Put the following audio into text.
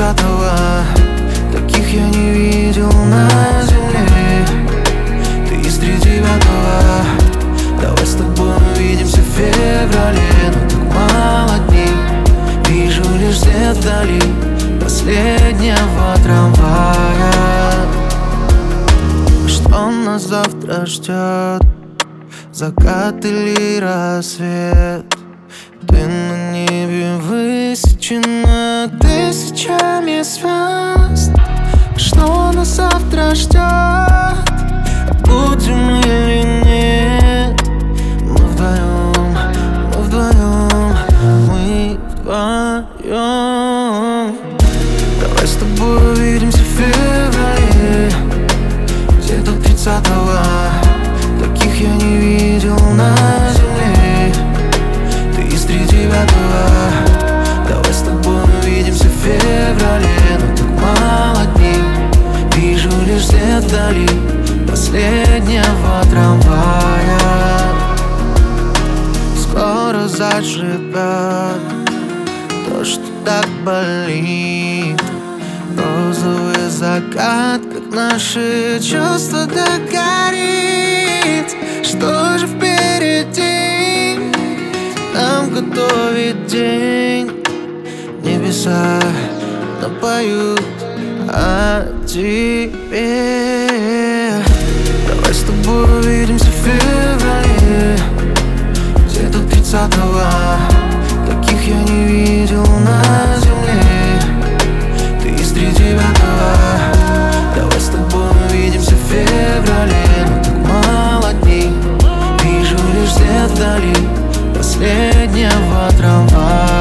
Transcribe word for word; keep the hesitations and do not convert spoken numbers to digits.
тридцатого. Таких я не видел на земле. Ты из тридевятого. Давай с тобой увидимся в феврале. Но так мало дней, вижу лишь свет вдали последнего трамвая. Что нас завтра ждет? Закат или рассвет? Ты на небе высечена тысячами звезд. Что нас завтра ждет? Будем или нет? Мы вдвоем, мы вдвоем, мы вдвоем. Давай с тобой увидимся в феврале, где-то тридцатого. Таких я не видел на земле. Ты из тридевятого. Давай с тобой увидимся в феврале. Но так мало дней, вижу лишь свет вдали последнего трамвая. Скоро заживет то, что так болит. Розовый закат, как наши чувства догорит. Что же впереди нам готовит день? Небеса напоют о тебе. Давай с тобой увидимся в феврале, где-то тридцатого. Таких я не видел на земле. Ты из тридевятого. Давай с тобой увидимся в феврале. Но так мало дней, вижу лишь свет вдали последнего трамвая.